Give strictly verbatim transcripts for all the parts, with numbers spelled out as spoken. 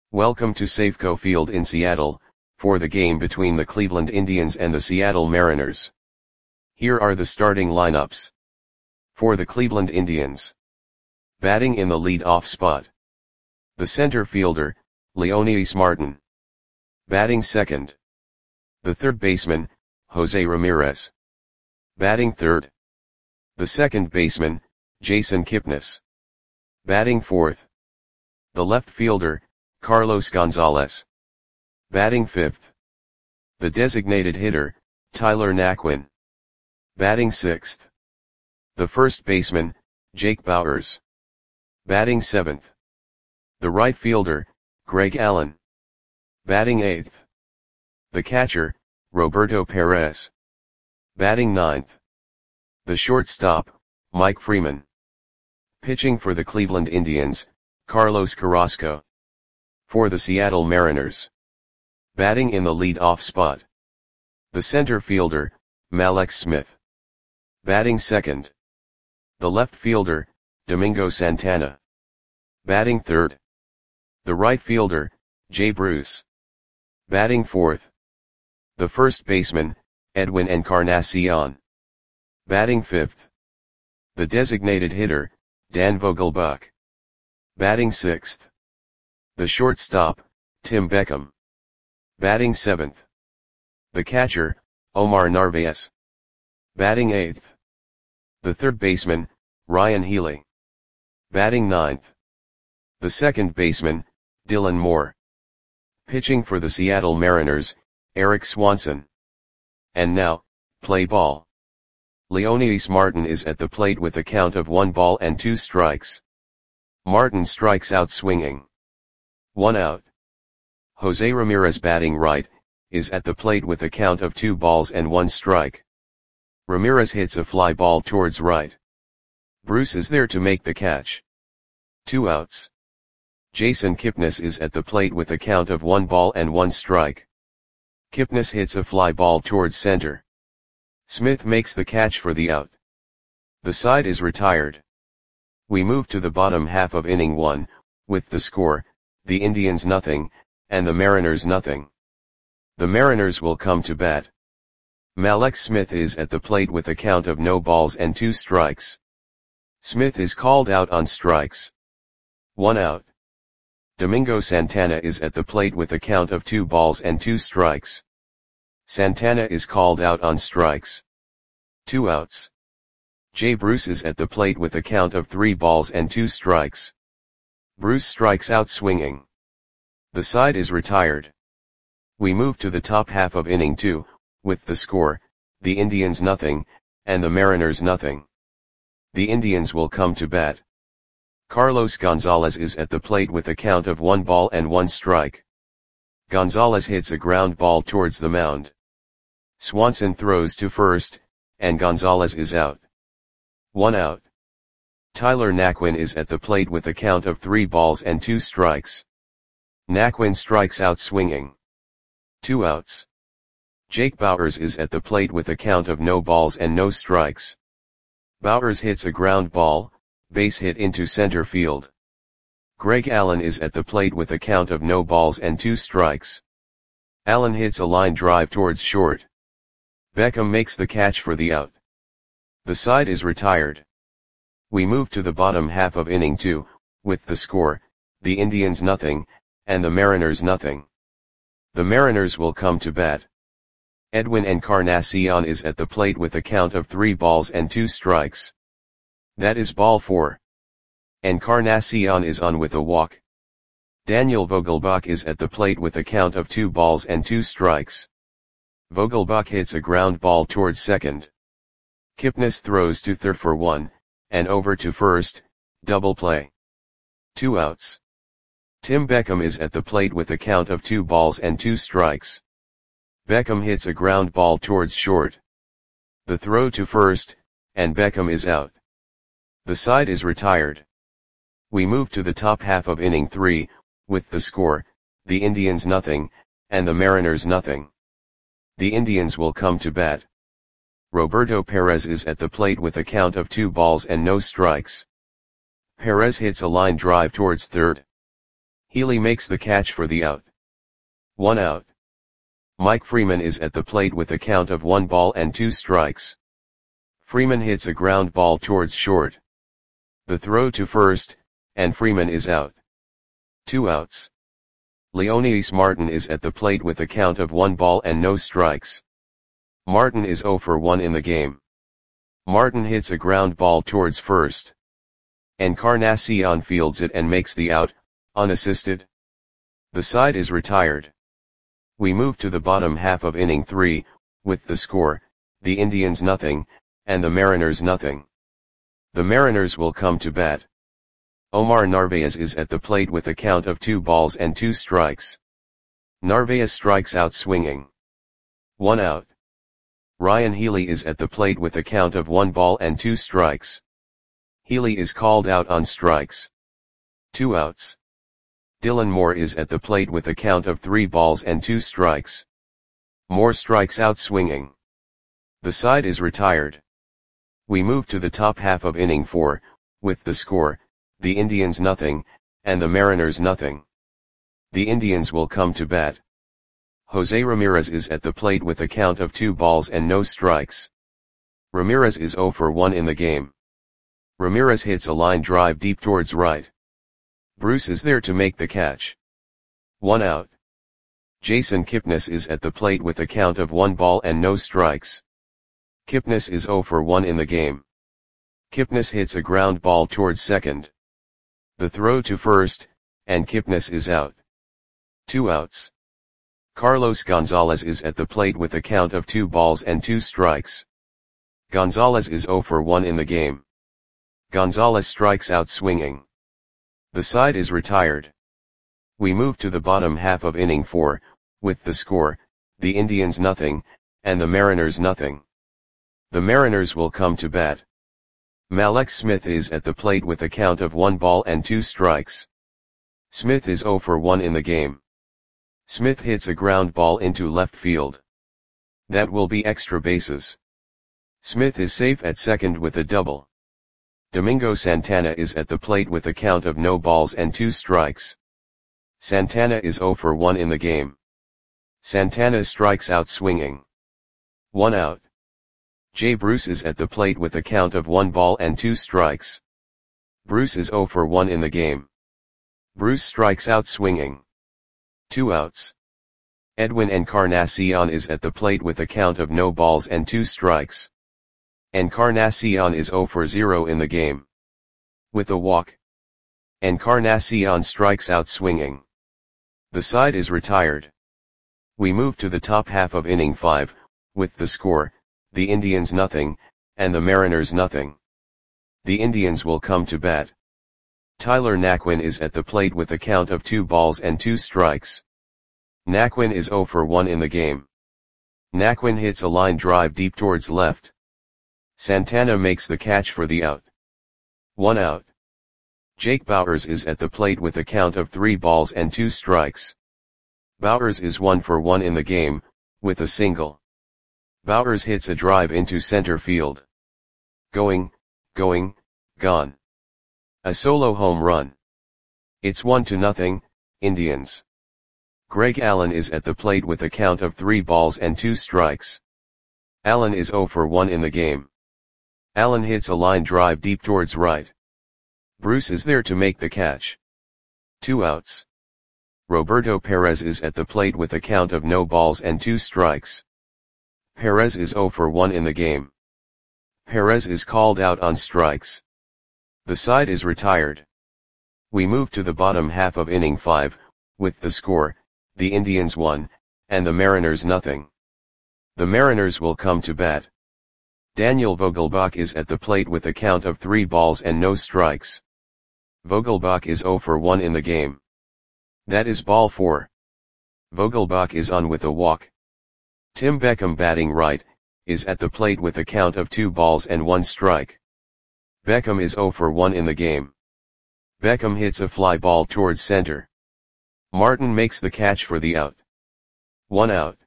Welcome to Safeco Field in Seattle, for the game between the Cleveland Indians and the Seattle Mariners. Here are the starting lineups. For the Cleveland Indians. Batting in the lead-off spot. The center fielder, Leonys Martin. Batting second. The third baseman, Jose Ramirez. Batting third. The second baseman, Jason Kipnis. Batting fourth. The left fielder, Carlos Gonzalez. Batting fifth. The designated hitter, Tyler Naquin. Batting sixth. The first baseman, Jake Bauers. Batting seventh. The right fielder, Greg Allen. Batting eighth. The catcher, Roberto Perez. Batting ninth. The shortstop, Mike Freeman. Pitching for the Cleveland Indians, Carlos Carrasco. For the Seattle Mariners. Batting in the lead-off spot. The center fielder, Mallex Smith. Batting second. The left fielder, Domingo Santana. Batting third. The right fielder, Jay Bruce. Batting fourth. The first baseman, Edwin Encarnacion. Batting fifth. The designated hitter, Dan Vogelbach. Batting sixth. The shortstop, Tim Beckham. Batting seventh. The catcher, Omar Narvaez. Batting eighth. The third baseman, Ryan Healy. Batting ninth. The second baseman, Dylan Moore. Pitching for the Seattle Mariners, Eric Swanson. And now, play ball. Leonys Martin is at the plate with a count of one ball and two strikes. Martin strikes out swinging. One out. Jose Ramirez, batting right, is at the plate with a count of two balls and one strike. Ramirez hits a fly ball towards right. Bruce is there to make the catch. Two outs. Jason Kipnis is at the plate with a count of one ball and one strike. Kipnis hits a fly ball towards center. Smith makes the catch for the out. The side is retired. We move to the bottom half of inning one, with the score, the Indians nothing, and the Mariners nothing. The Mariners will come to bat. Mallex Smith is at the plate with a count of no balls and two strikes. Smith is called out on strikes. One out. Domingo Santana is at the plate with a count of two balls and two strikes. Santana is called out on strikes. Two outs. Jay Bruce is at the plate with a count of three balls and two strikes. Bruce strikes out swinging. The side is retired. We move to the top half of inning two, with the score, the Indians nothing, and the Mariners nothing. The Indians will come to bat. Carlos Gonzalez is at the plate with a count of one ball and one strike. Gonzalez hits a ground ball towards the mound. Swanson throws to first, and Gonzalez is out. One out. Tyler Naquin is at the plate with a count of three balls and two strikes. Naquin strikes out swinging. Two outs. Jake Bauers is at the plate with a count of no balls and no strikes. Bauers hits a ground ball, base hit into center field. Greg Allen is at the plate with a count of no balls and two strikes. Allen hits a line drive towards short. Beckham makes the catch for the out. The side is retired. We move to the bottom half of inning two, with the score, the Indians nothing, and the Mariners nothing. The Mariners will come to bat. Edwin Encarnacion is at the plate with a count of three balls and two strikes. That is ball four. Encarnacion is on with a walk. Daniel Vogelbach is at the plate with a count of two balls and two strikes. Vogelbach hits a ground ball towards second. Kipnis throws to third for one, and over to first, double play. Two outs. Tim Beckham is at the plate with a count of two balls and two strikes. Beckham hits a ground ball towards short. The throw to first, and Beckham is out. The side is retired. We move to the top half of inning three, with the score, the Indians nothing, and the Mariners nothing. The Indians will come to bat. Roberto Perez is at the plate with a count of two balls and no strikes. Perez hits a line drive towards third. Healy makes the catch for the out. One out. Mike Freeman is at the plate with a count of one ball and two strikes. Freeman hits a ground ball towards short. The throw to first, and Freeman is out. Two outs. Leonidas Martin is at the plate with a count of one ball and no strikes. Martin is zero for one in the game. Martin hits a ground ball towards first. Encarnacion fields it and makes the out, unassisted. The side is retired. We move to the bottom half of inning three, with the score, the Indians nothing, and the Mariners nothing. The Mariners will come to bat. Omar Narvaez is at the plate with a count of two balls and two strikes. Narvaez strikes out swinging. One out. Ryan Healy is at the plate with a count of one ball and two strikes. Healy is called out on strikes. Two outs. Dylan Moore is at the plate with a count of three balls and two strikes. Moore strikes out swinging. The side is retired. We move to the top half of inning four, with the score, the Indians nothing, and the Mariners nothing. The Indians will come to bat. Jose Ramirez is at the plate with a count of two balls and no strikes. Ramirez is zero for one in the game. Ramirez hits a line drive deep towards right. Bruce is there to make the catch. One out. Jason Kipnis is at the plate with a count of one ball and no strikes. Kipnis is zero for one in the game. Kipnis hits a ground ball towards second. The throw to first, and Kipnis is out. Two outs. Carlos Gonzalez is at the plate with a count of two balls and two strikes. Gonzalez is zero for one in the game. Gonzalez strikes out swinging. The side is retired. We move to the bottom half of inning four, with the score, the Indians nothing, and the Mariners nothing. The Mariners will come to bat. Mallex Smith is at the plate with a count of one ball and two strikes. Smith is zero for one in the game. Smith hits a ground ball into left field. That will be extra bases. Smith is safe at second with a double. Domingo Santana is at the plate with a count of no balls and two strikes. Santana is zero for one in the game. Santana strikes out swinging. One out. Jay Bruce is at the plate with a count of one ball and two strikes. Bruce is zero for one in the game. Bruce strikes out swinging. Two outs. Edwin Encarnacion is at the plate with a count of no balls and two strikes. Encarnacion is zero for zero in the game. With a walk. Encarnacion strikes out swinging. The side is retired. We move to the top half of inning five, with the score, the Indians nothing, and the Mariners nothing. The Indians will come to bat. Tyler Naquin is at the plate with a count of two balls and two strikes. Naquin is zero for one in the game. Naquin hits a line drive deep towards left. Santana makes the catch for the out. One out. Jake Bauers is at the plate with a count of three balls and two strikes. Bauers is one for one in the game, with a single. Bauers hits a drive into center field. Going, going, gone. A solo home run. It's one to nothing, Indians. Greg Allen is at the plate with a count of three balls and two strikes. Allen is zero for one in the game. Allen hits a line drive deep towards right. Bruce is there to make the catch. Two outs. Roberto Perez is at the plate with a count of no balls and two strikes. Perez is zero for one in the game. Perez is called out on strikes. The side is retired. We move to the bottom half of inning five, with the score, the Indians one, and the Mariners nothing. The Mariners will come to bat. Daniel Vogelbach is at the plate with a count of three balls and no strikes. Vogelbach is zero for one in the game. That is ball four. Vogelbach is on with a walk. Tim Beckham, batting right, is at the plate with a count of two balls and one strike. Beckham is zero for one in the game. Beckham hits a fly ball towards center. Martin makes the catch for the out. One out.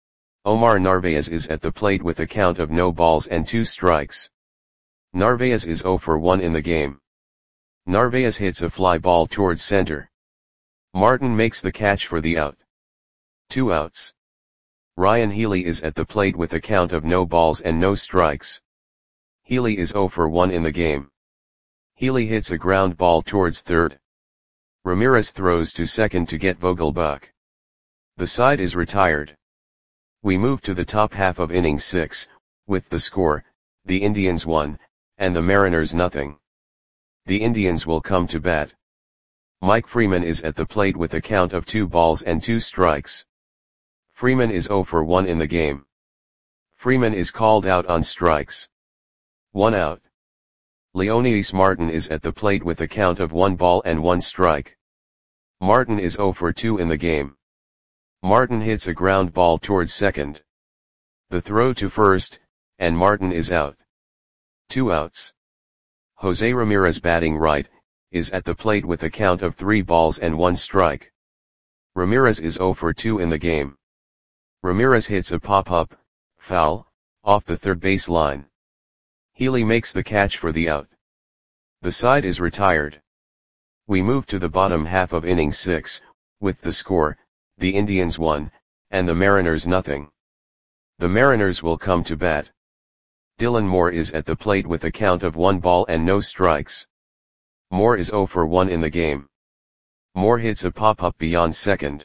Omar Narvaez is at the plate with a count of no balls and two strikes. Narvaez is zero for one in the game. Narvaez hits a fly ball towards center. Martin makes the catch for the out. Two outs. Ryan Healy is at the plate with a count of no balls and no strikes. Healy is oh for one in the game. Healy hits a ground ball towards third. Ramirez throws to second to get Vogelbach. The side is retired. We move to the top half of inning six, with the score, the Indians one, and the Mariners nothing. The Indians will come to bat. Mike Freeman is at the plate with a count of two balls and two strikes. Freeman is oh for one in the game. Freeman is called out on strikes. One out. Leonidas Martin is at the plate with a count of one ball and one strike. Martin is oh for two in the game. Martin hits a ground ball towards second. The throw to first, and Martin is out. Two outs. Jose Ramirez, batting right, is at the plate with a count of three balls and one strike. Ramirez is oh for two in the game. Ramirez hits a pop-up, foul, off the third base line. Healy makes the catch for the out. The side is retired. We move to the bottom half of inning six, with the score, the Indians one, and the Mariners nothing. The Mariners will come to bat. Dylan Moore is at the plate with a count of one ball and no strikes. Moore is oh for one in the game. Moore hits a pop-up beyond second.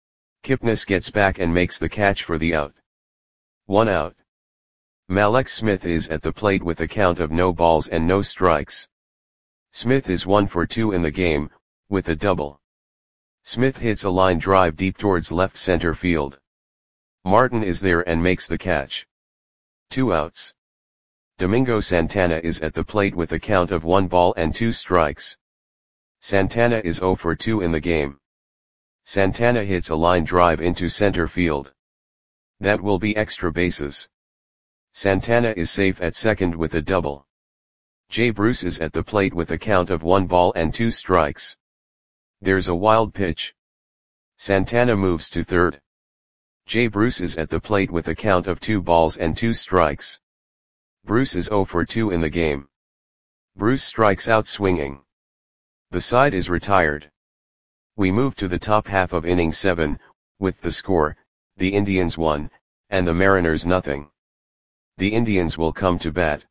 Kipnis gets back and makes the catch for the out. One out. Mallex Smith is at the plate with a count of no balls and no strikes. Smith is one for two in the game, with a double. Smith hits a line drive deep towards left center field. Martin is there and makes the catch. Two outs. Domingo Santana is at the plate with a count of one ball and two strikes. Santana is oh for two in the game. Santana hits a line drive into center field. That will be extra bases. Santana is safe at second with a double. Jay Bruce is at the plate with a count of one ball and two strikes. There's a wild pitch. Santana moves to third. Jay Bruce is at the plate with a count of two balls and two strikes. Bruce is oh for two in the game. Bruce strikes out swinging. The side is retired. We move to the top half of inning seven, with the score, the Indians one, and the Mariners nothing. The Indians will come to bat.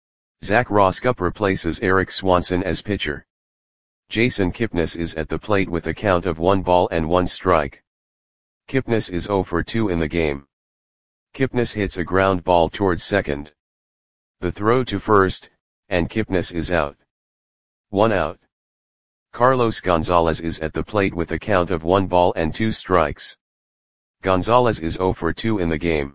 Zach Roskup replaces Eric Swanson as pitcher. Jason Kipnis is at the plate with a count of one ball and one strike. Kipnis is oh for two in the game. Kipnis hits a ground ball towards second. The throw to first, and Kipnis is out. One out. Carlos Gonzalez is at the plate with a count of one ball and two strikes. Gonzalez is oh for two in the game.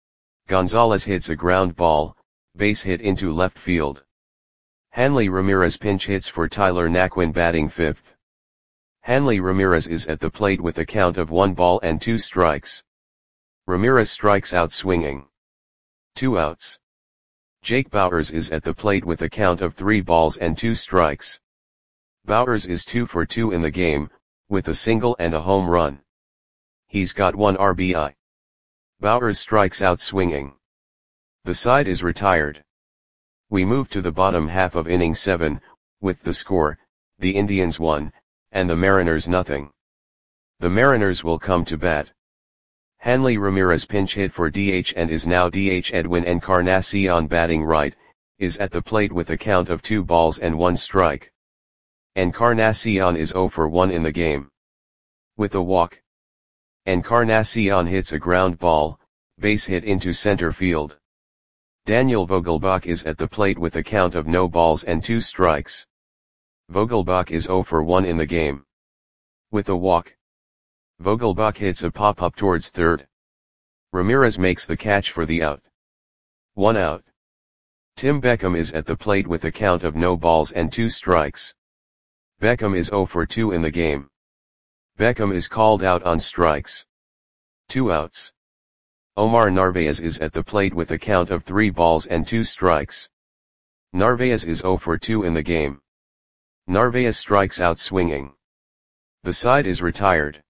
Gonzalez hits a ground ball, base hit into left field. Hanley Ramirez pinch hits for Tyler Naquin, batting fifth. Hanley Ramirez is at the plate with a count of one ball and two strikes. Ramirez strikes out swinging. Two outs. Jake Bauers is at the plate with a count of three balls and two strikes. Bauers is two for two in the game, with a single and a home run. He's got one R B I. Bauers strikes out swinging. The side is retired. We move to the bottom half of inning seven, with the score, the Indians one, and the Mariners nothing. The Mariners will come to bat. Hanley Ramirez pinch hit for D H and is now D H. Edwin Encarnacion, batting right, is at the plate with a count of two balls and one strike. Encarnacion is oh for one in the game. With a walk. Encarnacion hits a ground ball, base hit into center field. Daniel Vogelbach is at the plate with a count of no balls and two strikes. Vogelbach is oh for one in the game. With a walk. Vogelbach hits a pop-up towards third. Ramirez makes the catch for the out. One out. Tim Beckham is at the plate with a count of no balls and two strikes. Beckham is oh for two in the game. Beckham is called out on strikes. Two outs. Omar Narvaez is at the plate with a count of three balls and two strikes. Narvaez is oh for two in the game. Narvaez strikes out swinging. The side is retired.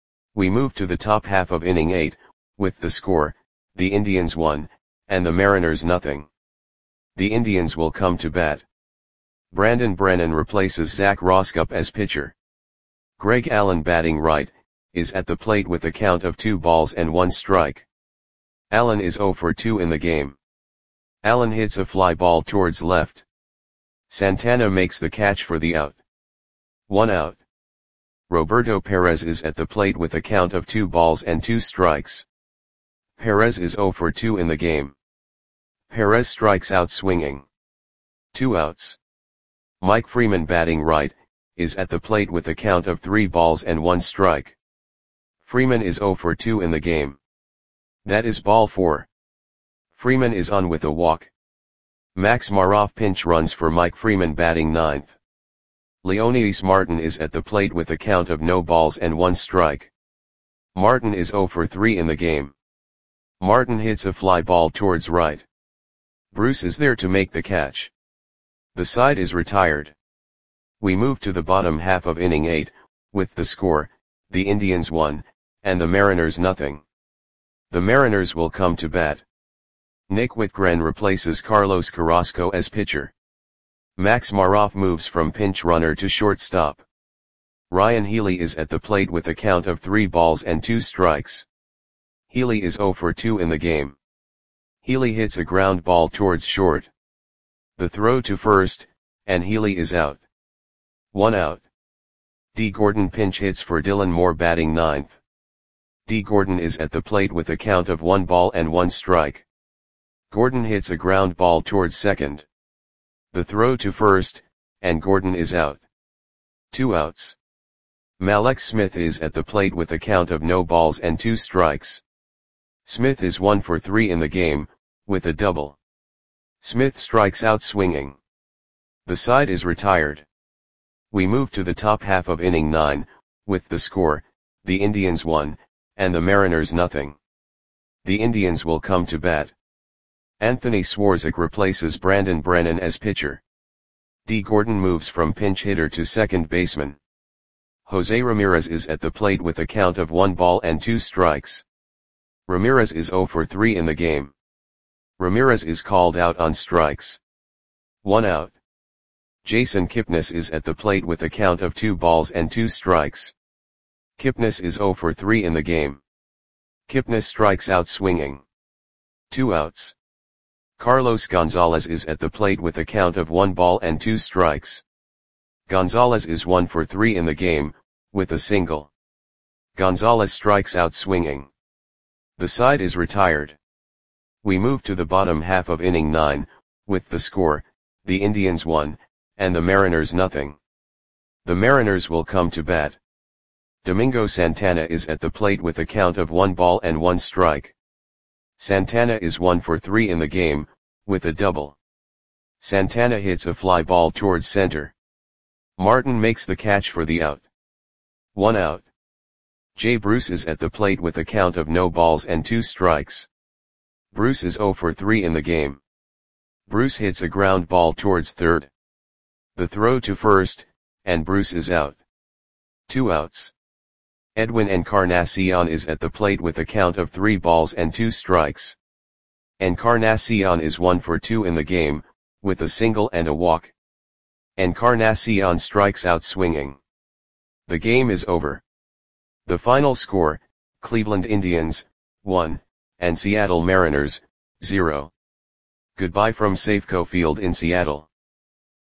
We move to the top half of inning eight, with the score, the Indians one, and the Mariners nothing. The Indians will come to bat. Brandon Brennan replaces Zach Roskup as pitcher. Greg Allen batting right, is at the plate with a count of two balls and one strike. Allen is oh for two in the game. Allen hits a fly ball towards left. Santana makes the catch for the out. One out. Roberto Perez is at the plate with a count of two balls and two strikes. Perez is oh for two in the game. Perez strikes out swinging. Two outs. Mike Freeman batting right, is at the plate with a count of three balls and one strike. Freeman is oh for two in the game. That is ball four. Freeman is on with a walk. Max Maroff pinch runs for Mike Freeman batting ninth. Leonidas Martin is at the plate with a count of no balls and one strike. Martin is oh for three in the game. Martin hits a fly ball towards right. Bruce is there to make the catch. The side is retired. We move to the bottom half of inning eight, with the score, the Indians one, and the Mariners nothing. The Mariners will come to bat. Nick Whitgren replaces Carlos Carrasco as pitcher. Max Maroff moves from pinch runner to shortstop. Ryan Healy is at the plate with a count of three balls and two strikes. Healy is oh for two in the game. Healy hits a ground ball towards short. The throw to first, and Healy is out. One out. D. Gordon pinch hits for Dylan Moore batting ninth. D. Gordon is at the plate with a count of one ball and one strike. Gordon hits a ground ball towards second. The throw to first, and Gordon is out. Two outs. Mallex Smith is at the plate with a count of no balls and two strikes. Smith is one for three in the game, with a double. Smith strikes out swinging. The side is retired. We move to the top half of inning nine, with the score, the Indians one, and the Mariners nothing. The Indians will come to bat. Anthony Swarzak replaces Brandon Brennan as pitcher. D. Gordon moves from pinch hitter to second baseman. Jose Ramirez is at the plate with a count of one ball and two strikes. Ramirez is oh for three in the game. Ramirez is called out on strikes. One out. Jason Kipnis is at the plate with a count of two balls and two strikes. Kipnis is oh for three in the game. Kipnis strikes out swinging. Two outs. Carlos Gonzalez is at the plate with a count of one ball and two strikes. Gonzalez is one for three in the game, with a single. Gonzalez strikes out swinging. The side is retired. We move to the bottom half of inning nine, with the score, the Indians one, and the Mariners nothing. The Mariners will come to bat. Domingo Santana is at the plate with a count of one ball and one strike. Santana is one for three in the game, with a double. Santana hits a fly ball towards center. Martin makes the catch for the out. One out. Jay Bruce is at the plate with a count of no balls and two strikes. Bruce is oh for three in the game. Bruce hits a ground ball towards third. The throw to first, and Bruce is out. Two outs. Edwin Encarnacion is at the plate with a count of three balls and two strikes. Encarnacion is one for two in the game, with a single and a walk. Encarnacion strikes out swinging. The game is over. The final score, Cleveland Indians, one, and Seattle Mariners, zero. Goodbye from Safeco Field in Seattle.